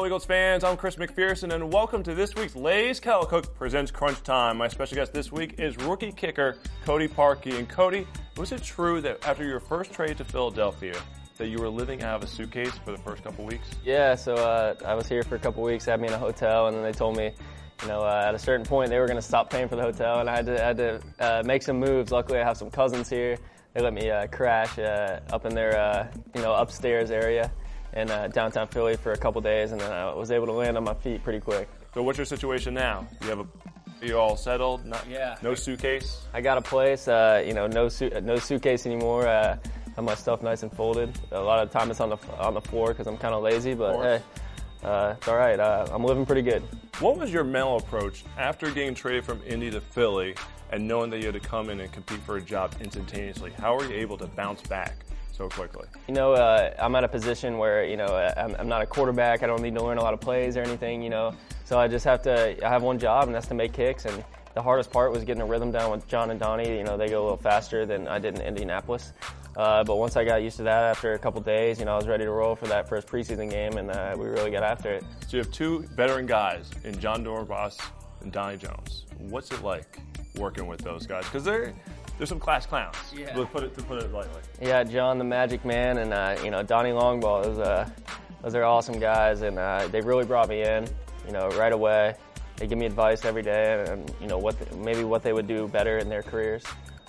Eagles fans? I'm Chris McPherson, and welcome to this week's Lay's Kettle Cook presents Crunch Time. My special guest this week is rookie kicker Cody Parkey. And Cody, was it true that after your first trade to Philadelphia that you were living out of a suitcase for the first couple weeks? Yeah, so I was here for a couple weeks, had me in a hotel, and then they told me, at a certain point they were going to stop paying for the hotel, and I had to make some moves. Luckily, I have some cousins here. They let me crash up in their upstairs area in downtown Philly for a couple days, and then I was able to land on my feet pretty quick. So what's your situation now? Are you all settled? No suitcase? I got a place, no suitcase anymore. Have my stuff nice and folded. A lot of the time it's on the floor because I'm kind of lazy, but hey, it's all right. I'm living pretty good. What was your mental approach after getting traded from Indy to Philly and knowing that you had to come in and compete for a job instantaneously? How were you able to bounce back so quickly? I'm at a position where, I'm not a quarterback. I don't need to learn a lot of plays or anything, So I just I have one job, and that's to make kicks. And the hardest part was getting a rhythm down with John and Donnie. They go a little faster than I did in Indianapolis. But once I got used to that after a couple days, I was ready to roll for that first preseason game, and we really got after it. So you have two veteran guys in John Dorenbos and Donnie Jones. What's it like working with those guys? Because they're some class clowns, to put it lightly. Yeah, John the Magic Man and Donnie Longball. Those are awesome guys, and they really brought me in, right away. They give me advice every day, and what they would do better in their careers,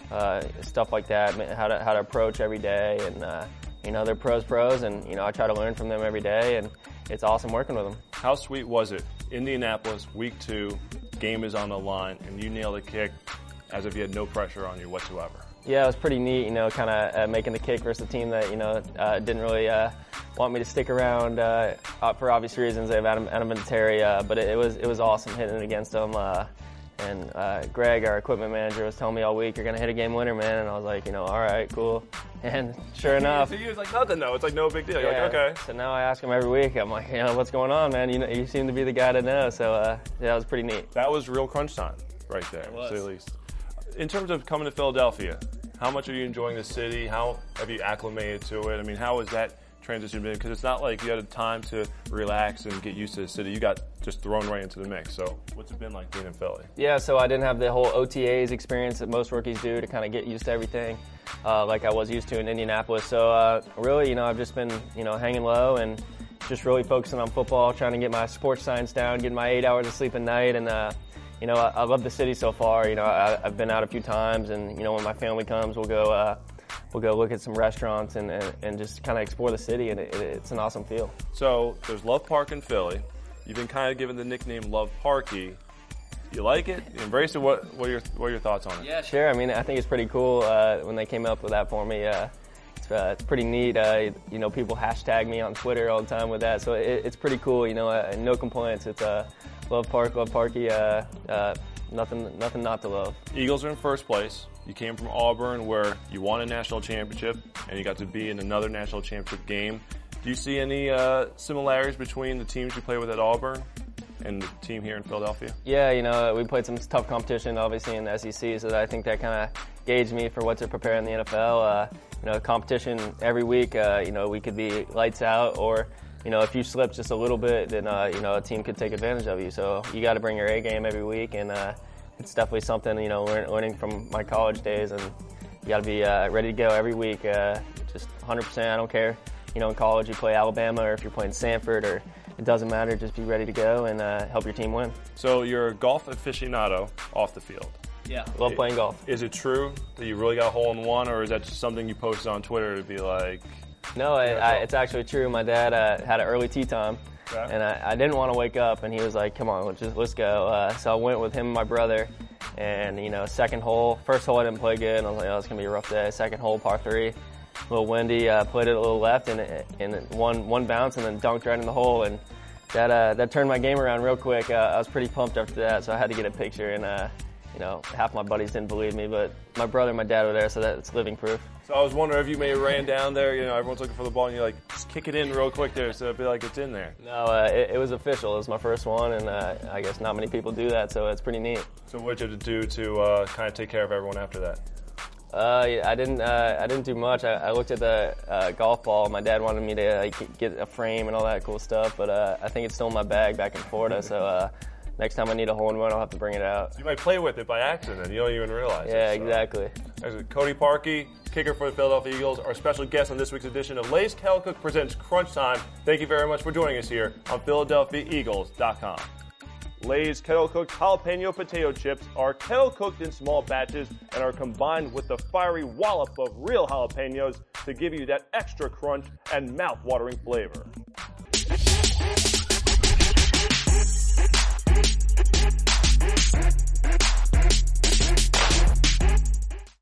stuff like that. How to approach every day, and they're pros, and I try to learn from them every day, and it's awesome working with them. How sweet was it? Indianapolis, week 2, game is on the line, and you nailed a kick as if you had no pressure on you whatsoever. Yeah, it was pretty neat, kind of making the kick versus a team that, didn't really want me to stick around for obvious reasons. They have Adam Vinatieri, but it was awesome hitting it against them. And Greg, our equipment manager, was telling me all week, you're going to hit a game winner, man. And I was like, all right, cool. And sure enough. So it's like nothing, though. It's like no big deal. You're like, okay. So now I ask him every week. I'm like, what's going on, man? You seem to be the guy to know. So, it was pretty neat. That was real crunch time right there, to say the least. In terms of coming to Philadelphia, how much are you enjoying the city? How have you acclimated to it? I mean, how has that transition been? Because it's not like you had time to relax and get used to the city. You got just thrown right into the mix. So what's it been like being in Philly? Yeah, so I didn't have the whole OTAs experience that most rookies do to kind of get used to everything like I was used to in Indianapolis. So really, I've just been, hanging low and just really focusing on football, trying to get my sports science down, getting my 8 hours of sleep at night, and I love the city so far. I've been out a few times, and when my family comes, we'll go look at some restaurants and just kind of explore the city, and it's an awesome feel. So there's Love Park in Philly. You've been kind of given the nickname Love Parky. You like it? You embrace it? What are your thoughts on it? Yeah, sure. I mean, I think it's pretty cool when they came up with that for me. It's pretty neat. People hashtag me on Twitter all the time with that, so it's pretty cool. No complaints. It's Love Parky. Nothing not to love. Eagles are in first place. You came from Auburn, where you won a national championship, and you got to be in another national championship game. Do you see any similarities between the teams you played with at Auburn and the team here in Philadelphia? Yeah, we played some tough competition, obviously, in the SEC, so I think that kind of gauged me for what to prepare in the NFL. Competition every week, we could be lights out, or if you slip just a little bit, then a team could take advantage of you. So you got to bring your A game every week, and it's definitely something learning from my college days, and you got to be ready to go every week, just 100%. I don't care. In college you play Alabama, or if you're playing Sanford, or it doesn't matter. Just be ready to go and help your team win. So you're a golf aficionado off the field. Yeah, love playing golf. Is it true that you really got a hole in one, or is that just something you posted on Twitter to be like? No, it's actually true. My dad had an early tee time, and I didn't want to wake up, and he was like, come on, let's go. So I went with him and my brother, and, second hole. First hole I didn't play good, and I was like, it's going to be a rough day. Second hole, par 3, a little windy, played it a little left, and one bounce, and then dunked right in the hole, and that turned my game around real quick. I was pretty pumped after that, so I had to get a picture, and half my buddies didn't believe me, but my brother and my dad were there, so that's living proof. So I was wondering if you may have ran down there, everyone's looking for the ball, and you're like, just kick it in real quick there, so it'd be like it's in there. No, it was official. It was my first one, and I guess not many people do that, so it's pretty neat. So what did you do to kind of take care of everyone after that? I didn't do much. I looked at the golf ball. My dad wanted me to get a frame and all that cool stuff, but I think it's still in my bag back in Florida. So next time I need a hole in one, I'll have to bring it out. You might play with it by accident. You don't even realize it. Yeah, So. exactly. Cody Parkey, kicker for the Philadelphia Eagles, our special guest on this week's edition of Lay's Kettle Cook Presents Crunch Time. Thank you very much for joining us here on PhiladelphiaEagles.com. Lay's Kettle Cooked Jalapeno Potato Chips are kettle cooked in small batches and are combined with the fiery wallop of real jalapenos to give you that extra crunch and mouth-watering flavor.